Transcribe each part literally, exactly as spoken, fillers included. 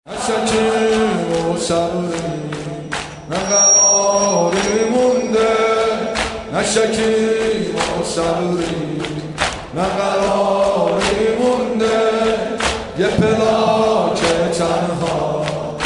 شکیم و صبری نه قراری مونده، نه شکیم و صبری نه قراری مونده، یه پلاک تنها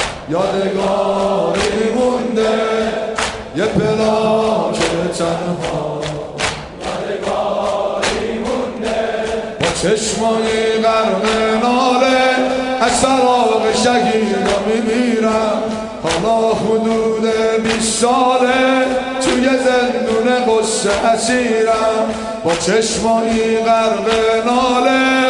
یادگاری مونده، یه پلاک تنها یادگاری مونده، با چشمای غرق ناله از سراغ شهیدا میمیرم. حالا حدود بیست ساله توی زندون قصه اسیرم، با چشمایی غرق ناله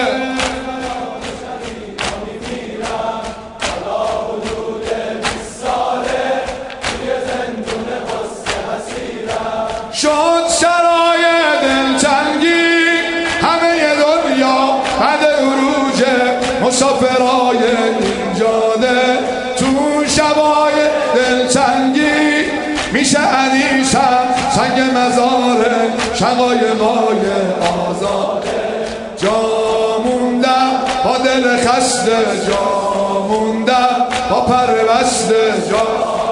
شد سرای دلتنگی همه دنیا بعد عروج مسافرای این جاده، تو شبای دلتنگی میشه حدیثم سنگ مزاره شقایقای آزاده. جا موندم با دل خسته، جا موندم با پر بسته، جا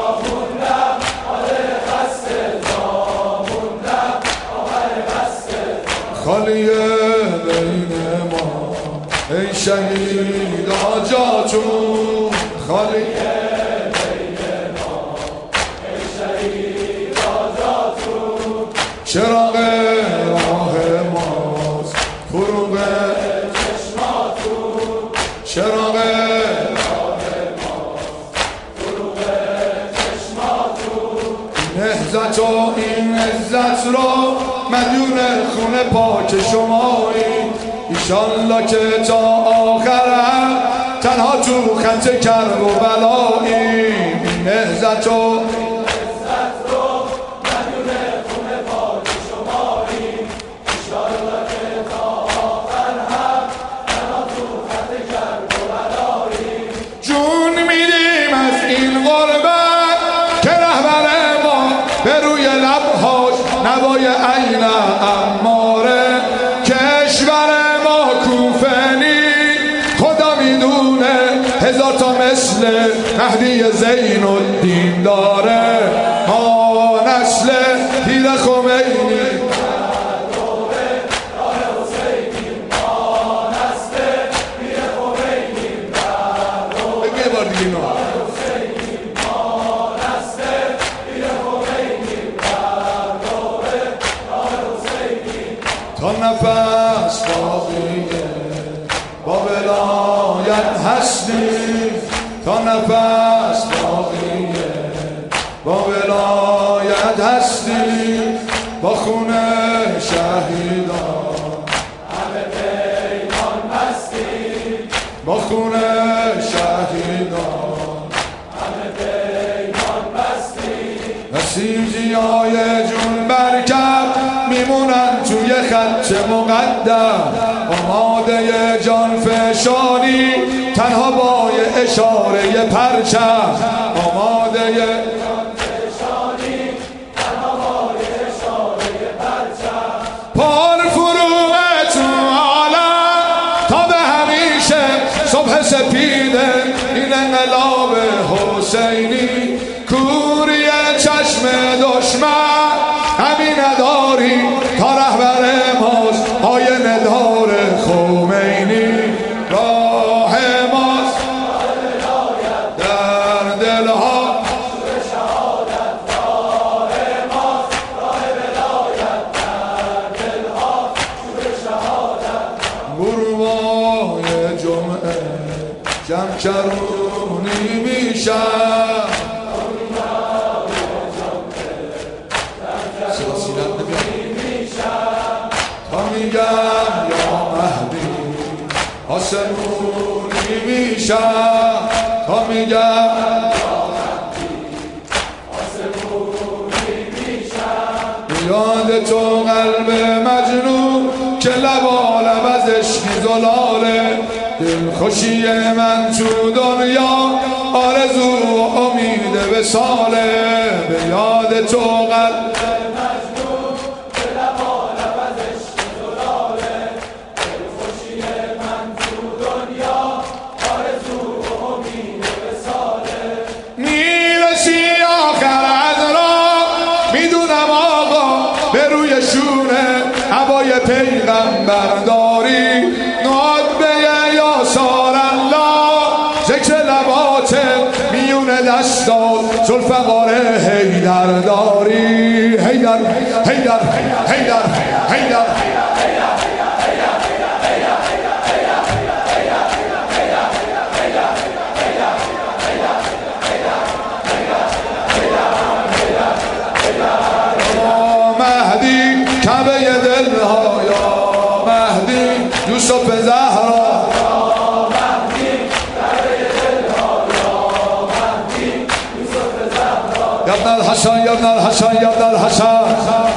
خالیه بین ما ای شهیدا جاتون، خالیه بین ما ای شهیدا جاتون، چراغ راه ماست فروغ چشماتون، چراغ راه ماست فروغ چشماتون، نهضت و این عزت رو مدیون خون پاک شمایی، ایشالله که تا آخرم تنها تو خط کرب و بلایی. این نهضت و عزت رو مدیون خون پاک شمایی، ایشالله که تا آخرم تنها تو خط کرب و بلایی. جون میدیم از این غربت که رهبر ما به روی لبهاش نوای عین اماره، کشور ما کوفنی خدا میدونه هزار تا مثل مهدی زین الدین داره. ما نسل پیر خمینی یه بار دیگه تا نفس باقیه با ولایت هستی، تا نفس باقیه با ولایت هستی، با خون شهیدان همه پیمان بستی، با خون شهیدان همه پیمان بستی. نسیجی های جون برکب میمونن توی خط مقدم، آماده جان فشانی تنها با اشاره پرچم، آماده جان فشانی تنها با اشاره پرچم. پار فروغ تو عالم تا به همیشه صبح سپیده این انقلاب حسینی، کوری چشم دشمن همین نداری تا رهبر ماست آینه دار خمینی. راه ماست در دلها راه ماست، راه ولایت در دلها گروه‌های جمعه جمع کرونی میشن، تا میگم یا مهدی آسمونی میشم، تا میگم یا مهدی آسمونی میشم. یاد تو قلب مجنون که لبالب از عشقی زلاله، دلخوشی من تو دنیا آرزو و امید وصاله. به یاد تو قلب من تو دنیا آرزو و امید برداری ناد به یا سار الله ذکر لبات میون دستات زلفقار حیدر داری حیدر حیدر حیدر حیدر مهدی کعبه دلها یا مهدی یوسف زهرا یا ابن الحسن یا ابن الحسن یا ابن الحسن